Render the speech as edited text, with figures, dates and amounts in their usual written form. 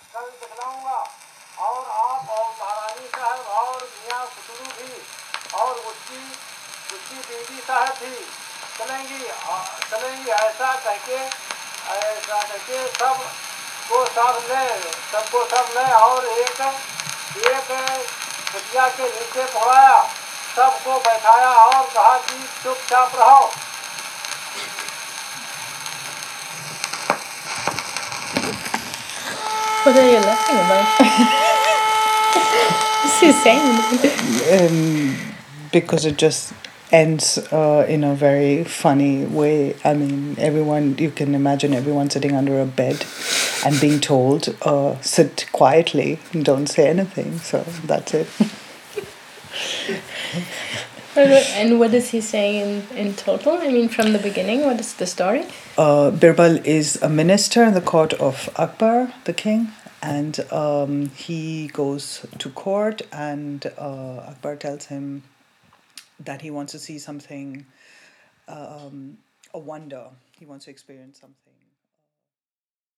कल दिखलाऊंगा। और आप और महारानी साहब और मियाँ कुतरू भी और उसकी उसकी बीवी साहब भी चलेंगी चलेंगी। ऐसा कहके सबको सब ले और एक एक खटिया के नीचे पहुँचाया। सबको बैठाया और कहा कि चुपचाप रहो। What are you laughing about? What's he saying? Because it just ends in a very funny way. I mean, you can imagine everyone sitting under a bed and being told, sit quietly, don't say anything. So that's it. And what is he saying in total? I mean, from the beginning, what is the story? Birbal is a minister in the court of Akbar, the king, and he goes to court, and Akbar tells him that he wants to see something, a wonder. He wants to experience something.